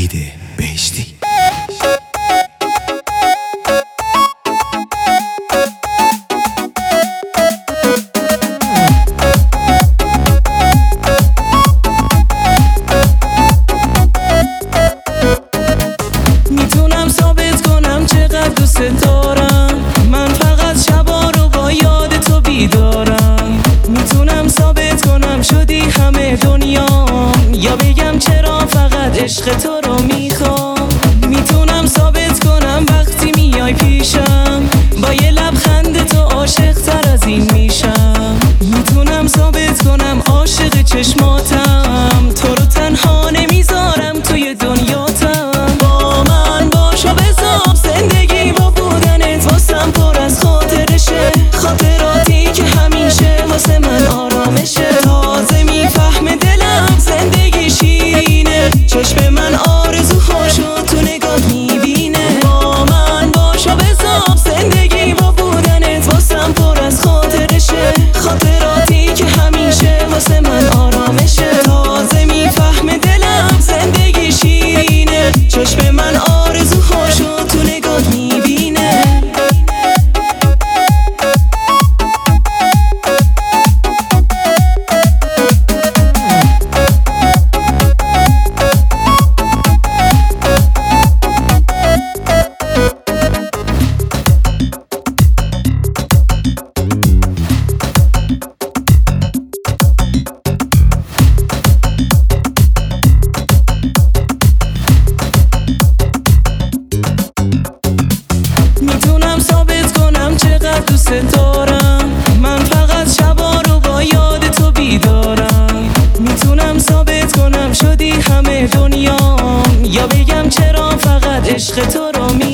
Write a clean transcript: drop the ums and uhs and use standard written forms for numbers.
وحید بهشتی. میتونم ثابت کنم چقدر دوست دارم، من فقط شبا رو با یاد تو بیدارم. میتونم ثابت کنم شدی همه دنیام، یا بگم چرا فقط عشق تو رو میخوام. میتونم ثابت کنم وقتی میای پیشم، با یه لبخند تو عاشق تر از این میشم. میتونم ثابت کنم عاشق چشماتم، تو رو تنها نمیذارم توی دنیاتم. با من باش و بذار زندگی با بودنت واسم پر از خاطرشه، خاطراتی که همیشه واسه من آرامشه. تازه میفهمه دلم زندگی شیرینه، چشم من آرزوهاشو تو نگات میبینه. با من باش و بذار زندگی با بودنت واسم پر از خاطرشه، خاطراتی که همیشه واسه من آرامشه. تازه میفهمه دلم زندگی شیرینه، چشم من آرزوهاشو تو نگات میبینه. میتونم ثابت کنم چقدر دوست دارم، من فقط شبا رو با یاد تو بیدارم. میتونم ثابت کنم شدی همه دنیام، یا بگم چرا فقط عشق تو رو